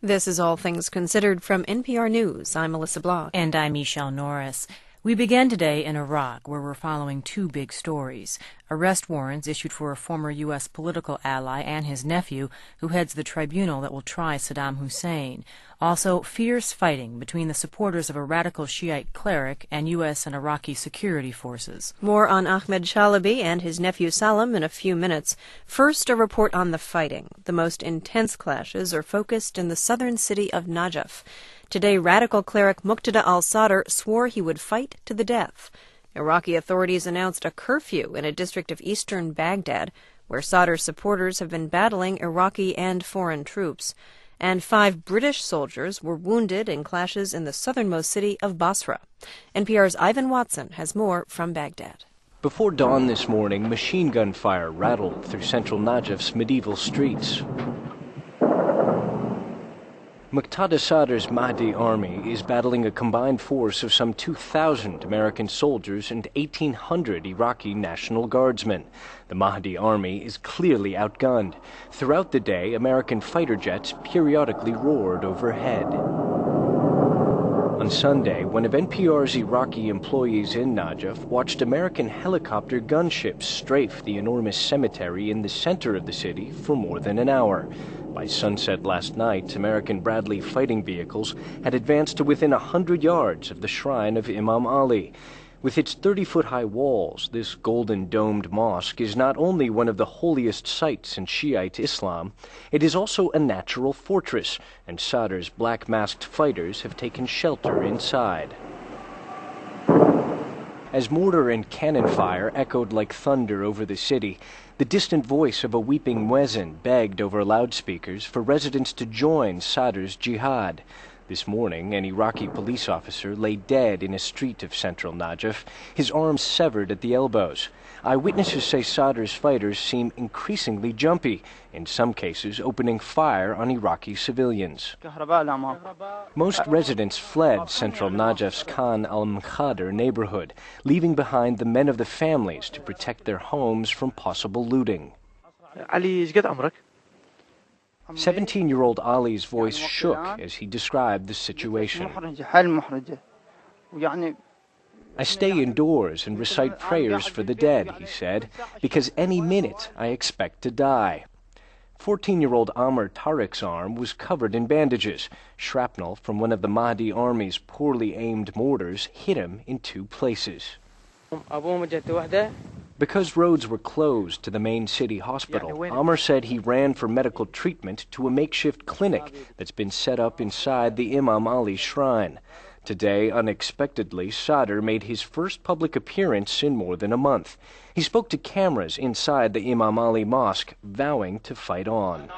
This is All Things Considered from NPR News. I'm Melissa Block. And I'm Michelle Norris. We begin today in Iraq, where we're following two big stories. Arrest warrants issued for a former U.S. political ally and his nephew, who heads the tribunal that will try Saddam Hussein. Also, fierce fighting between the supporters of a radical Shiite cleric and U.S. and Iraqi security forces. More on Ahmed Chalabi and his nephew Salam in a few minutes. First, a report on the fighting. The most intense clashes are focused in the southern city of Najaf. Today, radical cleric Muqtada al-Sadr swore he would fight to the death. Iraqi authorities announced a curfew in a district of eastern Baghdad, where Sadr's supporters have been battling Iraqi and foreign troops. And 5 British soldiers were wounded in clashes in the southernmost city of Basra. NPR's Ivan Watson has more from Baghdad. Before dawn this morning, machine gun fire rattled through central Najaf's medieval streets. Muqtada Sadr's Mahdi army is battling a combined force of some 2,000 American soldiers and 1,800 Iraqi National Guardsmen. The Mahdi army is clearly outgunned. Throughout the day, American fighter jets periodically roared overhead. On Sunday, one of NPR's Iraqi employees in Najaf watched American helicopter gunships strafe the enormous cemetery in the center of the city for more than an hour. By sunset last night, American Bradley fighting vehicles had advanced to within 100 yards of the shrine of Imam Ali. With its 30-foot-high walls, this golden-domed mosque is not only one of the holiest sites in Shiite Islam, it is also a natural fortress, and Sadr's black-masked fighters have taken shelter inside. As mortar and cannon fire echoed like thunder over the city, the distant voice of a weeping muezzin begged over loudspeakers for residents to join Sadr's jihad. This morning, an Iraqi police officer lay dead in a street of central Najaf, his arms severed at the elbows. Eyewitnesses say Sadr's fighters seem increasingly jumpy, in some cases opening fire on Iraqi civilians. Most residents fled central Najaf's Khan al-Mkhader neighborhood, leaving behind the men of the families to protect their homes from possible looting. 17-year-old Ali's voice shook as he described the situation. I stay indoors and recite prayers for the dead, he said, because any minute I expect to die. 14-year-old Amr Tariq's arm was covered in bandages. Shrapnel from one of the Mahdi army's poorly aimed mortars hit him in 2 places. Because roads were closed to the main city hospital, Amr said he ran for medical treatment to a makeshift clinic that's been set up inside the Imam Ali shrine. Today, unexpectedly, Sadr made his first public appearance in more than a month. He spoke to cameras inside the Imam Ali Mosque, vowing to fight on.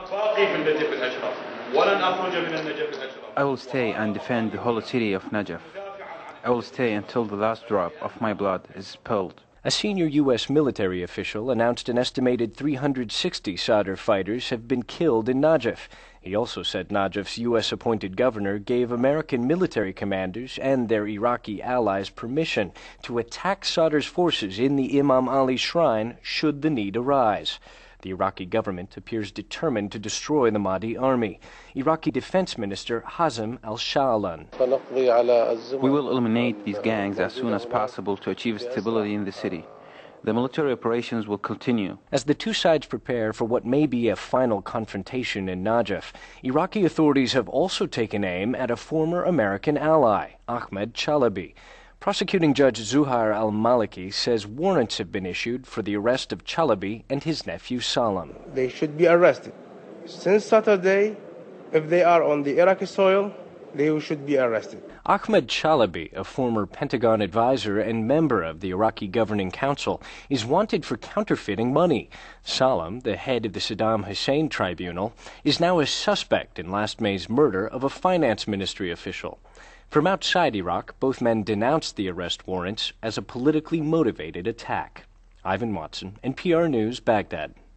I will stay and defend the whole city of Najaf. I will stay until the last drop of my blood is spilled. A senior U.S. military official announced an estimated 360 Sadr fighters have been killed in Najaf. He also said Najaf's U.S.-appointed governor gave American military commanders and their Iraqi allies permission to attack Sadr's forces in the Imam Ali shrine should the need arise. The Iraqi government appears determined to destroy the Mahdi army. Iraqi Defense Minister Hazem al-Shaalan. We will eliminate these gangs as soon as possible to achieve stability in the city. The military operations will continue. As the two sides prepare for what may be a final confrontation in Najaf, Iraqi authorities have also taken aim at a former American ally, Ahmed Chalabi. Prosecuting Judge Zuhair al-Maliki says warrants have been issued for the arrest of Chalabi and his nephew Salam. They should be arrested. Since Saturday, if they are on the Iraqi soil, they should be arrested. Ahmed Chalabi, a former Pentagon advisor and member of the Iraqi Governing Council, is wanted for counterfeiting money. Salam, the head of the Saddam Hussein tribunal, is now a suspect in last May's murder of a finance ministry official. From outside Iraq, both men denounced the arrest warrants as a politically motivated attack. Ivan Watson, NPR News, Baghdad.